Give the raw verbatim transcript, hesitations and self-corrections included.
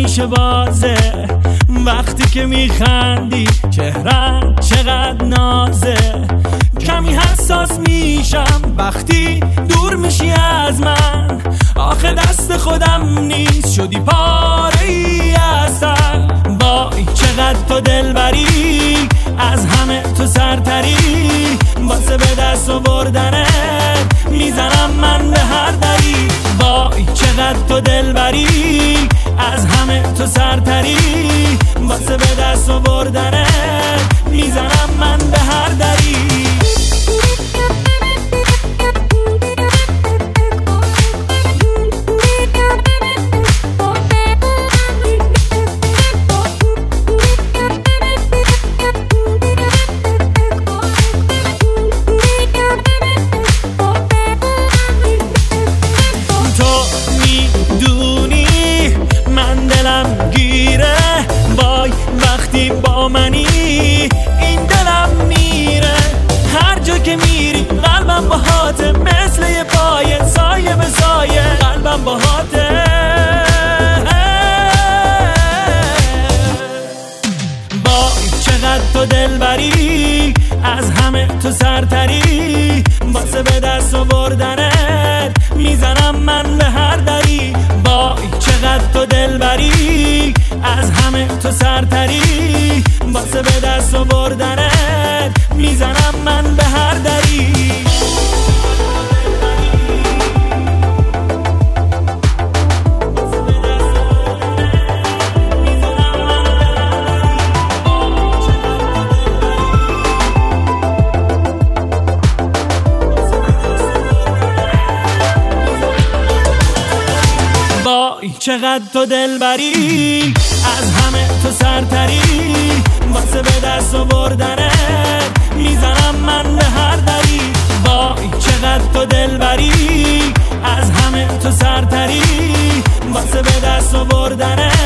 همیشه بازه، وقتی که میخندی چهرت چقدر نازه. کمی حساس میشم وقتی دور میشی از من، آخه دست خودم نیست شدی پاره ای اصل. وای چقدر تو دلبری، از همه تو سرتری، واسه به دست آوردنت میزنم من به هر دری. وای چقدر تو دلبری، از همه تو سرتری، واسه به دست آوردنت میزنم من به هر دری. وقتی با منی این دلم میره، هر جا که میری قلبم باهاته، مثل یه پایه سایه به سایه قلبم باهاته. وای چقدر تو دلبری، از همه تو سرتری، واسه به دست آوردنت میزنم من به هر دری. وای چقدر تو دلبری، از همه تو سرتری، واسه به دست آوردنت میزنم من به هر دری. وای چقدر تو دلبری، از همه تو سرتری، واسه به دست آوردنت میزنم من به هر دری. وای چقدر تو دلبری، از همه تو سرتری، واسه به دست آوردنت